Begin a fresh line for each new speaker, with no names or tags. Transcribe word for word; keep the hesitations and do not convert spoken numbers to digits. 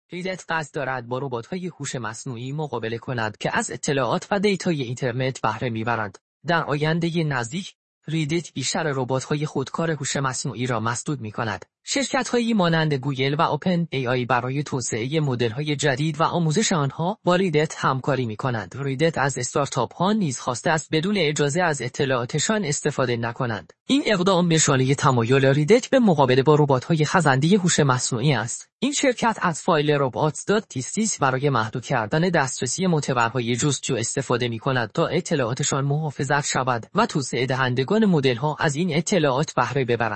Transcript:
ریدت قصد دارد با ربات‌های هوش مصنوعی مقابله کند که از اطلاعات و دیتای اینترنت بهره میبرند. در آینده نزدیک، ریدت بیشتر ربات‌های خودکار هوش مصنوعی را مسدود می‌کند. شرکت‌هایی مانند گوگل و اوپن ای آی برای توسعه مدل‌های جدید و آموزش آنها با ریدت همکاری می‌کنند. ریدت از استارتاپ‌ها نیز خواسته است بدون اجازه از اطلاعاتشان استفاده نکنند. این اقدام نشانه تمایل ریدت به مقابله با ربات‌های خزنده هوش مصنوعی است. این شرکت از فایل رباتس دات تی سی برای محدود کردن دسترسی معتبرهای جستجو استفاده می‌کند تا اطلاعاتشان محافظت شود و توسعه دهندگان مدل‌ها از این اطلاعات بهره ببرند.